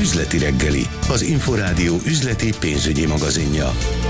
Üzleti reggeli, az Inforádió üzleti pénzügyi magazinja.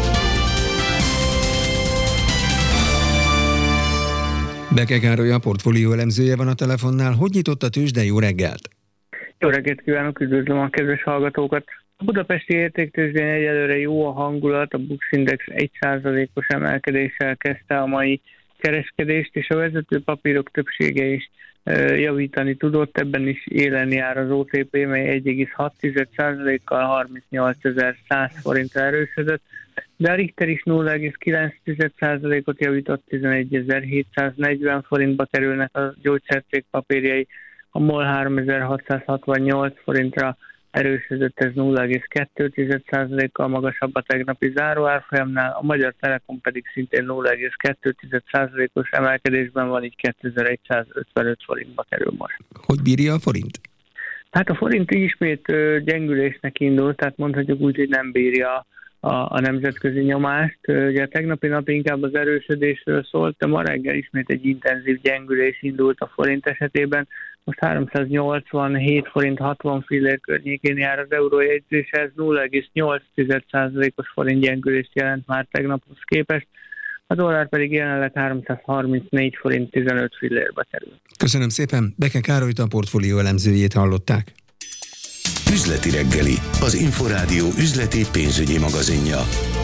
Beke Károly, a portfólió elemzője van a telefonnál. Hogy nyitott a tőzsde? Jó reggelt! Jó reggelt kívánok, üdvözlöm a kedves hallgatókat! A budapesti értéktőzsdén egyelőre jó a hangulat, a Bux Index 1%-os emelkedéssel kezdte a mai kereskedést, és a vezető papírok többsége is javítani tudott, ebben is élen jár az OTP, mely 1,6%-kal 38.100 forintra erősödött, de a Richter is 0,9%-ot javított, 11.740 forintba kerülnek a gyógyszercég papírjai, a MOL 3.668 forintra erősödött, ez 0,2%-kal magasabb a tegnapi záróárfolyamnál, a Magyar Telekom pedig szintén 0,2%-os emelkedésben van, így 2155 forintba kerül most. Hogy bírja a forint? Hát a forint ismét gyengülésnek indult, tehát mondhatjuk úgy, hogy nem bírja a nemzetközi nyomást. Ugye a tegnapi nap inkább az erősödésről szólt, de ma reggel ismét egy intenzív gyengülés indult a forint esetében. Most 387 forint 60 fillér környékén jár az eurójegyzés, ez 0,8%-os forint gyengülést jelent már tegnaphoz képest. A dollár pedig jelenleg 334 forint 15 fillérbe kerül. Köszönöm szépen, Beke Károlyt, a portfólió elemzőjét hallották. Üzleti reggeli, az Inforádió üzleti pénzügyi magazinja.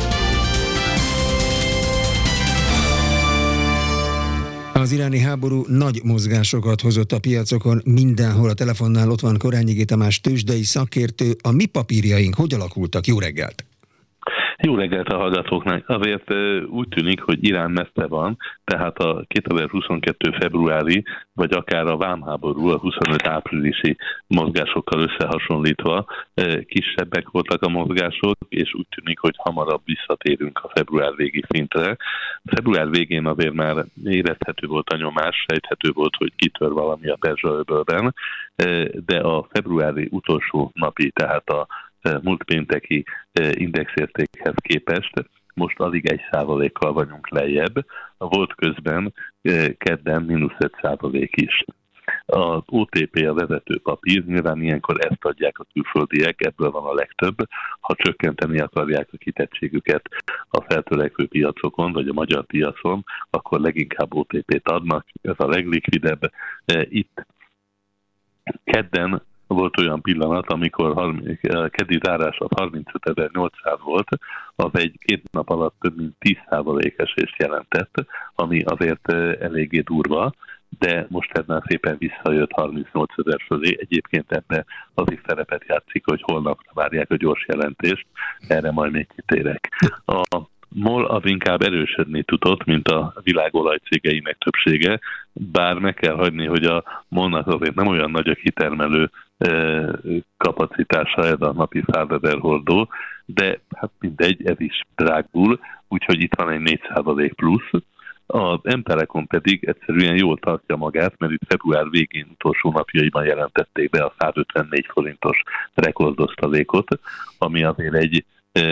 Az iráni háború nagy mozgásokat hozott a piacokon, mindenhol a telefonnál ott van Korányi G. Tamás tőzsdei szakértő. A mi papírjaink hogy alakultak? Jó reggelt! Jó reggelt a hallgatóknak! Azért úgy tűnik, hogy Irán messze van, tehát a 2022. februári, vagy akár a vámháború, a 25 áprilisi mozgásokkal összehasonlítva kisebbek voltak a mozgások, és úgy tűnik, hogy hamarabb visszatérünk a február végi szintre. Február végén azért már érezhető volt a nyomás, sejthető volt, hogy kitör valami a Perzsa-öbölben, de a februári utolsó napi, tehát a múlt pénteki indexértékhez képest most alig 1%-kal vagyunk lejjebb. A volt közben kedden -1% is. Az OTP a vezető papír, nyilván ilyenkor ezt adják a külföldiek, ebből van a legtöbb. Ha csökkenteni akarják a kitettségüket a feltörekvő piacokon, vagy a magyar piacon, akkor leginkább OTP-t adnak, ez a leglikvidebb. Itt kedden volt olyan pillanat, amikor keddi zárása 35.800 volt, az egy 2 nap alatt több mint 10% esést jelentett, ami azért eléggé durva, de most ebben szépen visszajött 38.000 fölé. Egyébként ebben az is szerepet játszik, hogy holnapra várják a gyors jelentést, erre majd még kitérek. A MOL az inkább erősödni tudott, mint a világ olajcégeinek többsége, bár meg kell hagyni, hogy a MOL-nak azért nem olyan nagy a kitermelő kapacitása ez a napi 100 000 hordó, de hát mindegy, ez is drágul, úgyhogy itt van egy 4% plusz. Az M-Telekom pedig egyszerűen jól tartja magát, mert itt február végén utolsó napjaiban jelentették be a 154 forintos rekordosztalékot, ami azért egy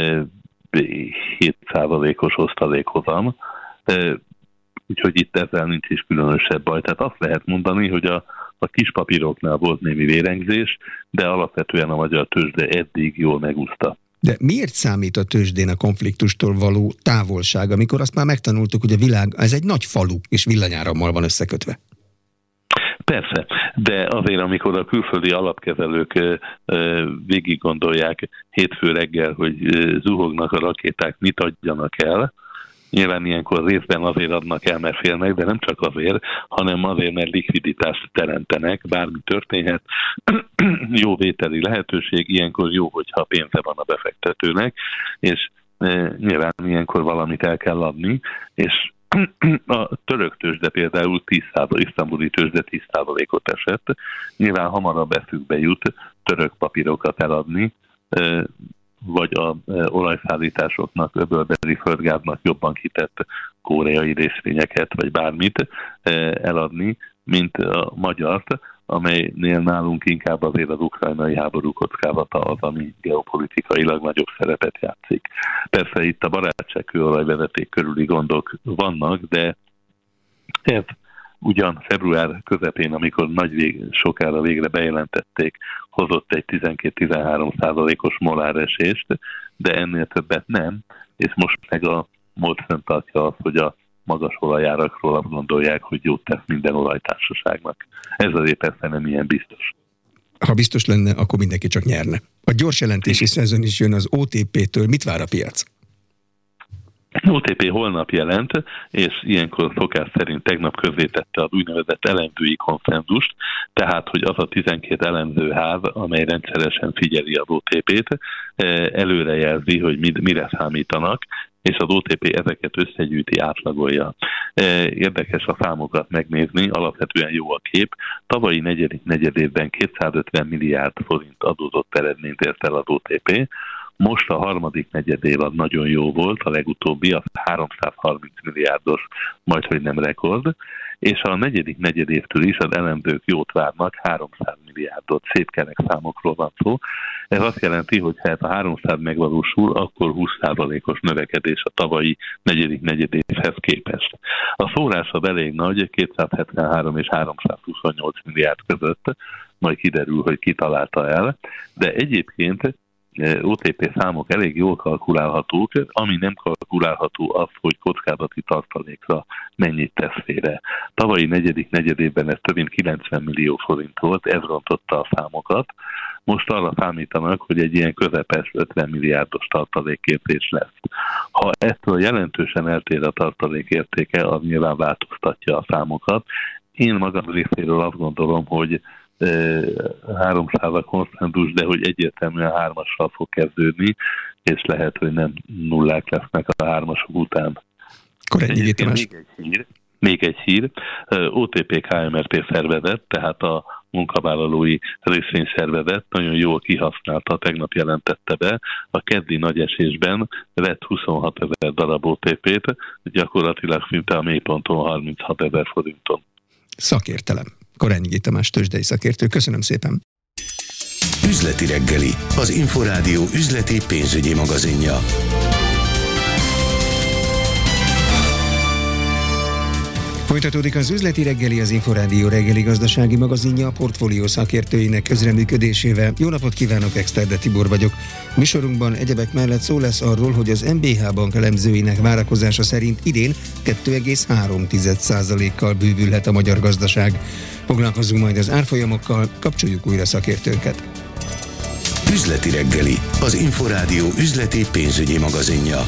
7%-os osztalékhozam, úgyhogy itt ezzel nincs is különösebb baj. Tehát azt lehet mondani, hogy a kis papíroknál volt némi vérengzés, de alapvetően a magyar tőzsde eddig jól megúszta. De miért számít a tőzsdén a konfliktustól való távolság, amikor azt már megtanultuk, hogy a világ, ez egy nagy falu, és villanyárammal van összekötve? Persze, de azért, amikor a külföldi alapkezelők végig gondolják hétfő reggel, hogy zuhognak a rakéták, mit adjanak el, nyilván ilyenkor részben azért adnak el, mert félnek, de nem csak azért, hanem azért, mert likviditást teremtenek, bármi történhet, jó vételi lehetőség, ilyenkor jó, hogyha pénze van a befektetőnek, és nyilván ilyenkor valamit el kell adni, és a török tőzsde például 10%, isztambuli tőzsde 10%-ot esett, nyilván hamarabb eszükbe jut török papírokat eladni, vagy a olajszállításoknak, öbölbeli földgáznak jobban kitett koreai részvényeket, vagy bármit eladni, mint a magyart, amelynél nálunk inkább azért az ukrajnai háború kockázata az, ami geopolitikailag nagyobb szerepet játszik. Persze itt a barátságkőolajvezeték körüli gondok vannak, de ez ugyan február közepén, amikor sokára végre bejelentették, hozott egy 12-13%-os moláresést, de ennél többet nem, és most meg a MOL fenntartja azt, hogy a magas olajárakról azt gondolják, hogy jót tesz minden olajtársaságnak. Ez azért persze nem ilyen biztos. Ha biztos lenne, akkor mindenki csak nyerne. A gyors jelentési szezon is jön az OTP-től. Mit vár a piac? OTP holnap jelent, és ilyenkor szokás szerint tegnap közzétette az úgynevezett elemzői konszenzust, tehát, hogy az a 12 elemzőház, amely rendszeresen figyeli az OTP-t, előrejelzi, hogy mire számítanak, és az OTP ezeket összegyűjti, átlagolja. Érdekes a számokat megnézni, alapvetően jó a kép. Tavalyi negyedik negyedévben 250 milliárd forint adózott eredményt ért el az OTP, most a harmadik negyedév az nagyon jó volt, a legutóbbi, az 330 milliárdos, majdhogy nem rekord, és a negyedik negyedévtől is az elemzők jót várnak, 300 milliárdot, szép kerek számokról van szó. Ez azt jelenti, hogy ha ez a 300 megvalósul, akkor 20%-os növekedés a tavalyi negyedik negyedévhez képest. A szórás az elég nagy, 273 és 328 milliárd között, majd kiderül, hogy ki találta el, de egyébként OTP számok elég jól kalkulálhatók, ami nem kalkulálható az, hogy kockázati tartalékra mennyit tesz félre. Tavalyi negyedik negyedében ez több mint 90 millió forint volt, ez rontotta a számokat. Most arra számítanak, hogy egy ilyen közepes 50 milliárdos tartalékértés lesz. Ha ettől jelentősen eltér a tartalékértéke, az nyilván változtatja a számokat. Én magam részéről azt gondolom, hogy 300 a konszenzus, de hogy egyértelműen 3-assal fog kezdődni, és lehet, hogy nem nullák lesznek a 3-asok után. Még egy hír. OTP KMRT szervezet, tehát a munkavállalói részvényszervezet nagyon jól kihasználta, tegnap jelentette be, a keddi nagy esésben vett 26 000 darab OTP-t, gyakorlatilag szinte a mélyponton 36 000 forinton. Szakértelem. Korányi Tamás tőzsdei szakértő. Köszönöm szépen. Üzleti reggeli, az Inforádió üzleti pénzügyi magazinja. Folytatódik az üzleti reggeli, az Inforádió reggeli gazdasági magazinja a portfólió szakértőinek közreműködésével. Jó napot kívánok, Exterde Tibor vagyok. Műsorunkban egyebek mellett szó lesz arról, hogy az MBH Bank elemzőinek várakozása szerint idén 2,3%-kal bővülhet a magyar gazdaság. Foglalkozzunk majd az árfolyamokkal, kapcsoljuk újra szakértőnket. Üzleti reggeli, az Inforádió üzleti pénzügyi magazinja.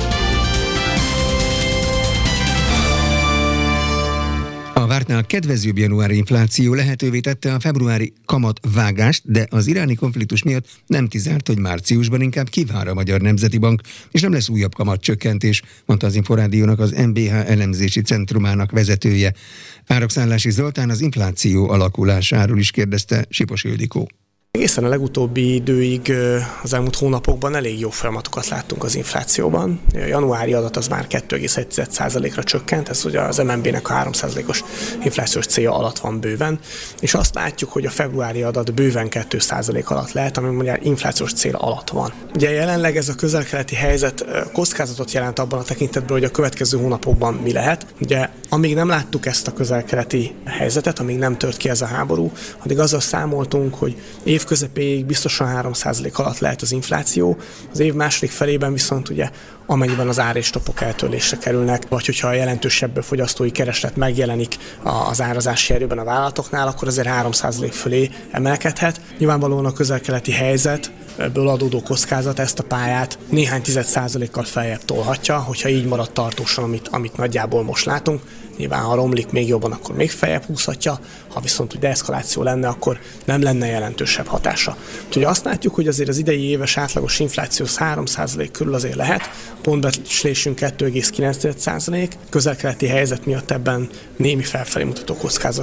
A vártnál kedvezőbb januári infláció lehetővé tette a februári kamatvágást, de az iráni konfliktus miatt nem kizárt, hogy márciusban inkább kivár a Magyar Nemzeti Bank, és nem lesz újabb kamatcsökkentés, mondta az Inforádiónak az MBH elemzési centrumának vezetője. Árakszállási Zoltán az infláció alakulásáról is kérdezte Sipos Ildikó. Egészen a legutóbbi időig, az elmúlt hónapokban elég jó folyamatokat láttunk az inflációban. A januári adat az már 2,1%-ra csökkent, ez ugye az MNB-nek a 3%-os inflációs célja alatt van bőven, és azt látjuk, hogy a februári adat bőven 2% alatt lehet, ami mondja inflációs cél alatt van. Ugye jelenleg ez a közel-keleti helyzet kockázatot jelent abban a tekintetben, hogy a következő hónapokban mi lehet. Ugye amíg nem láttuk ezt a közel-keleti helyzetet, amíg nem tört ki ez a háború, addig azzal számoltunk, hogy év közepéig biztosan 3% alatt lehet az infláció, az év második felében viszont ugye amennyiben az ár és topok eltörlésre kerülnek, vagy hogyha a jelentősebb fogyasztói kereslet megjelenik az árazási erőben a vállalatoknál, akkor azért 3% fölé emelkedhet. Nyilvánvalóan a közel-keleti helyzet, ebből adódó kockázat ezt a pályát néhány 10%-kal feljebb tolhatja, hogyha így marad tartósan, amit nagyjából most látunk. Nyilván, ha romlik még jobban, akkor még feljebb húzhatja, ha viszont deeszkaláció lenne, akkor nem lenne jelentősebb hatása. Úgyhogy azt látjuk, hogy azért az idei éves átlagos infláció 3% körül azért lehet, pontbecslésünk 2,9%, közel-keleti helyzet miatt ebben némi felfelé mutató kockázatot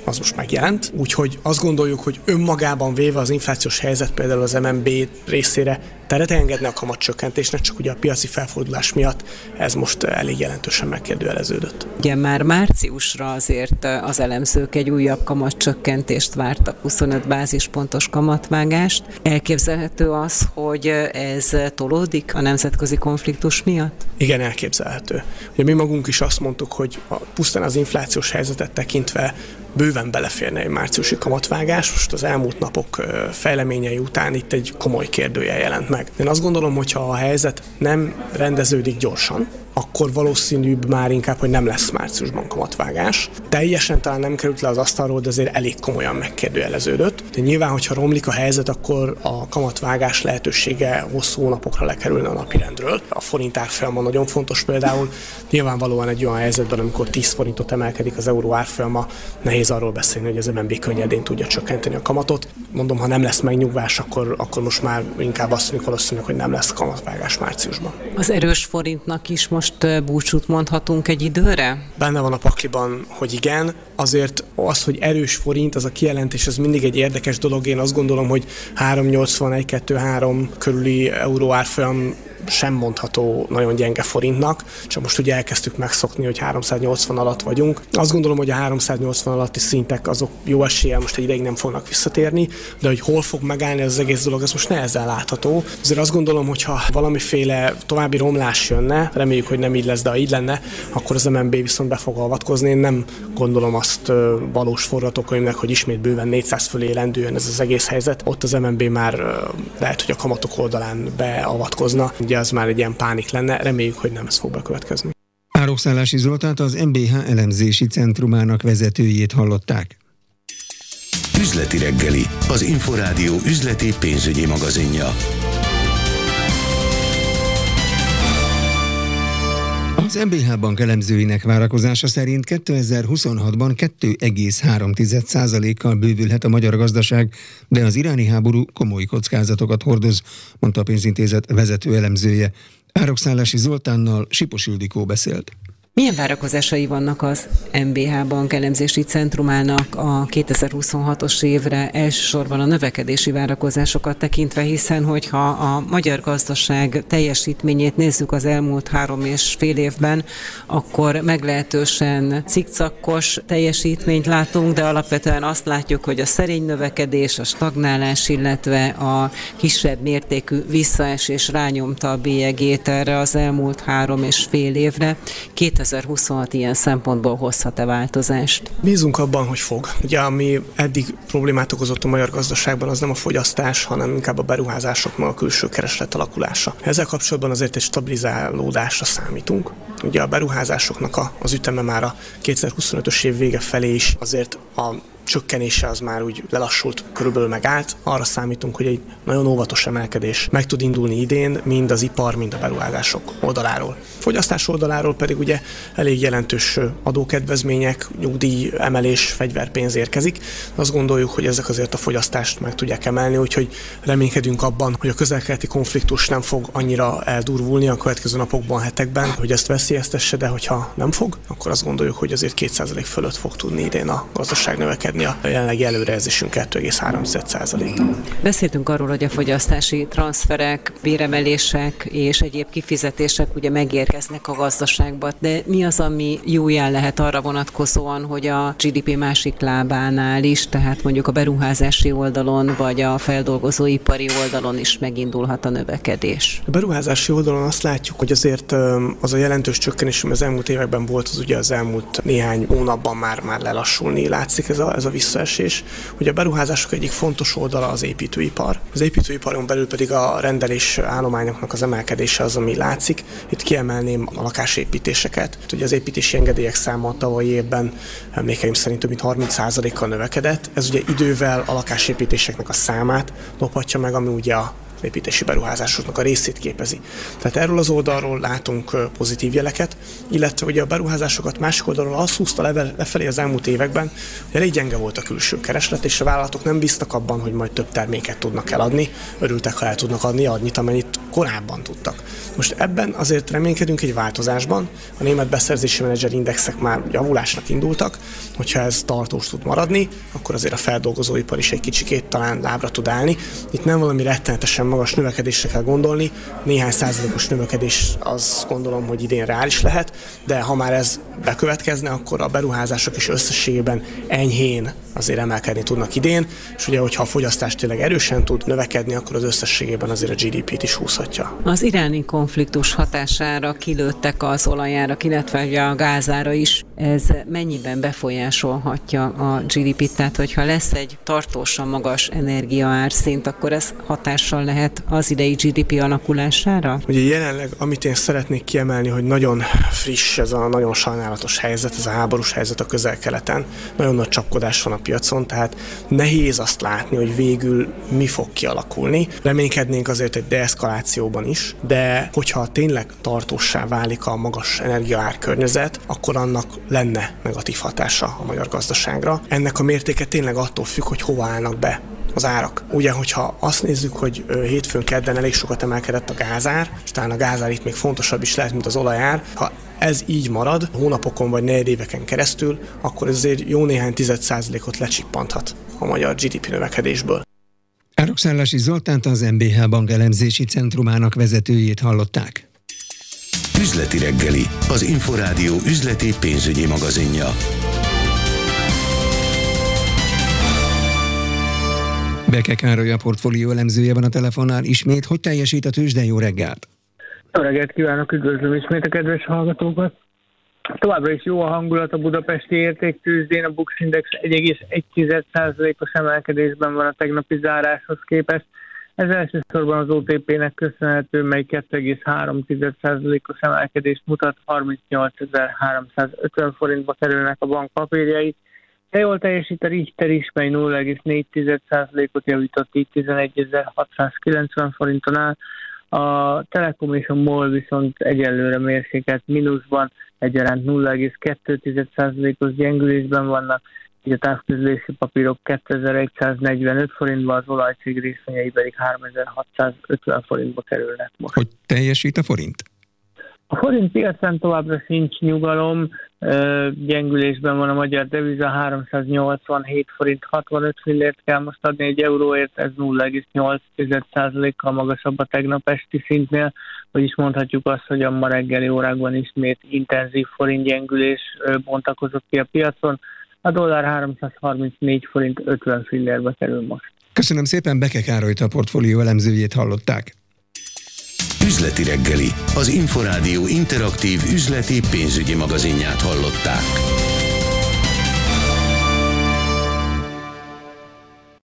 az most megjelent. Úgyhogy azt gondoljuk, hogy önmagában véve az inflációs helyzet például az MNB részére teret engedne a kamatcsökkentésnek, csak ugye a piaci felfordulás miatt ez most elég jelentősen megkérdőjeleződött. Ugye már márciusra azért az elemzők egy újabb kamatcsökkentést vártak, 25 bázispontos kamatvágást. Elképzelhető az, hogy ez tolódik a nemzetközi konfliktus miatt? Igen, elképzelhető. Ugye mi magunk is azt mondtuk, hogy pusztán az inflációs helyzetet tekintve bőven beleférne egy márciusi kamatvágás. Most az elmúlt napok fejleményei után itt egy komoly kérdőjel jelent meg. Én azt gondolom, hogy ha a helyzet nem rendeződik gyorsan, akkor valószínűbb már inkább, hogy nem lesz márciusban kamatvágás. Teljesen talán nem került le az asztalról, de azért elég komolyan megkérdőjeleződött. De nyilván, hogyha romlik a helyzet, akkor a kamatvágás lehetősége hosszú hónapokra lekerülne a napirendről. A forint árfolyama nagyon fontos például. Nyilvánvalóan egy olyan helyzetben, amikor 10 forintot emelkedik az euró árfolyama, nehéz arról beszélni, hogy az MNB könnyedén tudja csökkenteni a kamatot. Mondom, ha nem lesz megnyugvás, akkor most már inkább azt mondjuk valószínűleg, hogy nem lesz kamatvágás márciusban. Az erős forintnak is most búcsút mondhatunk egy időre? Benne van a pakliban, hogy igen. Azért az, hogy erős forint, az a kijelentés, ez mindig egy érdekes dolog. Én azt gondolom, hogy 3,80, 1,2-3 körüli euró árfolyam sem mondható nagyon gyenge forintnak, csak most ugye elkezdtük megszokni, hogy 380 alatt vagyunk. Azt gondolom, hogy a 380 alatti szintek azok jó eséllyel most egy ideig nem fognak visszatérni, de hogy hol fog megállni az egész dolog, ez most nehezen látható. Azért azt gondolom, hogy ha valamiféle további romlás jönne, reméljük, hogy nem így lesz, de ha így lenne, akkor az MNB viszont be fog avatkozni. Én nem gondolom azt valós forgatókönyvnek, hogy ismét bőven 400 fölé lendüljön ez az egész helyzet. Ott az MNB már lehet, hogy a kamatok oldalán beavatkozna. Ugye az már egy ilyen pánik lenne, reméljük, hogy nem ez fog bekövetkezni. Árok-Szállási Zoltánt, az MBH elemzési centrumának vezetőjét hallották. Üzleti reggeli, az Inforádió üzleti pénzügyi magazinja. Az MBH Bank elemzőinek várakozása szerint 2026-ban 2,3%-kal bővülhet a magyar gazdaság, de az iráni háború komoly kockázatokat hordoz, mondta a pénzintézet vezető elemzője. Árok-Szállási Zoltánnal Sipos Ildikó beszélt. Milyen várakozásai vannak az MBH Bank elemzési centrumának a 2026-os évre, elsősorban a növekedési várakozásokat tekintve, hiszen hogyha a magyar gazdaság teljesítményét nézzük az elmúlt 3,5 évben, akkor meglehetősen cikcakkos teljesítményt látunk, de alapvetően azt látjuk, hogy a szerény növekedés, a stagnálás, illetve a kisebb mértékű visszaesés rányomta a bélyegét erre az elmúlt 3,5 évre. 2026 ilyen szempontból hozhat-e változást? Bízunk abban, hogy fog. Ugye, ami eddig problémát okozott a magyar gazdaságban, az nem a fogyasztás, hanem inkább a beruházások, meg a külső kereslet alakulása. Ezzel kapcsolatban azért egy stabilizálódásra számítunk. Ugye a beruházásoknak az üteme már a 2025-ös év vége felé is azért a csökkenése az már úgy lelassult, körülbelül megállt. Arra számítunk, hogy egy nagyon óvatos emelkedés meg tud indulni idén, mind az ipar, mind a beruházások oldaláról. Fogyasztás oldaláról pedig ugye elég jelentős adókedvezmények, nyugdíj emelés, fegyverpénz érkezik. Azt gondoljuk, hogy ezek azért a fogyasztást meg tudják emelni, úgyhogy reménykedünk abban, hogy a közel-keleti konfliktus nem fog annyira eldurvulni a következő napokban, hetekben, hogy ezt veszélyeztesse, de hogyha nem fog, akkor azt gondoljuk, hogy azért 2% fölött fog tudni idén a gazdaság növekedni. A jelenlegi előrejelzésünk 2,3%. Beszéltünk arról, hogy a fogyasztási transzferek, béremelések és egyéb kifizetések ugye megérkeznek a gazdaságba, de mi az, ami jó jel lehet arra vonatkozóan, hogy a GDP másik lábánál is, tehát mondjuk a beruházási oldalon vagy a feldolgozóipari oldalon is megindulhat a növekedés? A beruházási oldalon azt látjuk, hogy azért az a jelentős csökkenés, ami az elmúlt években volt, az ugye az elmúlt néhány hónapban már lelassulni látszik ez a visszaesés. Ugye a beruházások egyik fontos oldala az építőipar. Az építőiparon belül pedig a rendelés állományoknak az emelkedése az, ami látszik. Itt kiemelném a lakásépítéseket. Ugye az építési engedélyek száma a tavalyi évben emlékeim szerint több mint 30%-kal növekedett. Ez ugye idővel a lakásépítéseknek a számát lophatja meg, ami ugye a építési beruházásoknak a részét képezi. Tehát erről az oldalról látunk pozitív jeleket, illetve ugye a beruházásokat másik oldalról azt húzta lefelé az elmúlt években, hogy elég gyenge volt a külső kereslet, és a vállalatok nem bíztak abban, hogy majd több terméket tudnak eladni, örültek, ha el tudnak adni annyit, amennyit korábban tudtak. Most ebben azért reménykedünk egy változásban, a német beszerzési menedzser indexek már javulásnak indultak, hogyha ez tartós tud maradni, akkor azért a feldolgozóipar is egy kicsikét talán lábra tud állni. Itt nem valami rettenetesen magas növekedésre kell gondolni, néhány százalékos növekedés azt gondolom, hogy idén reális lehet, de ha már ez bekövetkezne, akkor a beruházások is összességében enyhén azért emelkedni tudnak idén, és ugye, hogyha a fogyasztás tényleg erősen tud növekedni, akkor az összességében azért a GDP-t is húzhatja. Az iráni konfliktus hatására kilőttek az olajárak, illetve a gázára is. Ez mennyiben befolyásolhatja a GDP-t? Tehát, hogyha lesz egy tartósan magas energiaárszint, akkor ez hatással lehet az idei GDP alakulására? Ugye jelenleg, amit én szeretnék kiemelni, hogy nagyon friss ez a nagyon sajnálatos helyzet, ez a háborús helyzet a Közel-Keleten. Nagyon nagy csapkodás van a piacon, tehát nehéz azt látni, hogy végül mi fog kialakulni. Reménykednénk azért egy deeszkalációban is, de hogyha tényleg tartóssá válik a magas energiaárkörnyezet, akkor annak lenne negatív hatása a magyar gazdaságra. Ennek a mértéke tényleg attól függ, hogy hova állnak be az árak. Ugye, hogyha azt nézzük, hogy hétfőn kedden elég sokat emelkedett a gázár, és talán a gázár itt még fontosabb is lehet, mint az olajár, ha ez így marad hónapokon vagy negyedéveken keresztül, akkor ez azért jó néhány 10%-ot lecsippanthat a magyar GDP növekedésből. Árokszállási Zoltánt, az MBH Bank elemzési centrumának vezetőjét hallották. Üzleti reggeli, az Inforádió üzleti pénzügyi magazinja. Beke Károly, a portfólió elemzője van a telefonnál. Ismét, hogy teljesít a tőzsde? Jó reggelt! Jó reggelt kívánok, üdvözlöm ismét a kedves hallgatókat! Továbbra is jó a hangulat a budapesti értéktőzsdén, a Bux Index 1,1%-os emelkedésben van a tegnapi záráshoz képest. Ez elsősorban az OTP-nek köszönhető, mely 2,3%-os emelkedést mutat, 38.350 forintba kerülnek a bank papírjai. De jól teljesít a Richter is, mely 0,4%-ot javított, így 11.690 forinton áll. A Telekom és a MOL viszont egyelőre mérsékelt mínuszban, egyaránt 0,2%-os gyengülésben vannak, így a távközlési papírok 2145 forintba, az olajcég részvényei pedig 3650 forintba kerülnek most. Hogy teljesít a forint? A forint piacán továbbra sincs nyugalom, gyengülésben van a magyar deviza, 387 forint 65 fillért kell most adni egy euróért, ez 0,8%-kal magasabb a tegnap esti szintnél, vagyis mondhatjuk azt, hogy a ma reggeli órákban ismét intenzív forintgyengülés bontakozott ki a piacon, a dollár 334 forint 50 fillérbe kerül most. Köszönöm szépen, Beke Károlyt, a portfólió elemzőjét hallották. Üzleti reggeli, az Inforádió interaktív üzleti pénzügyi magazinját hallották.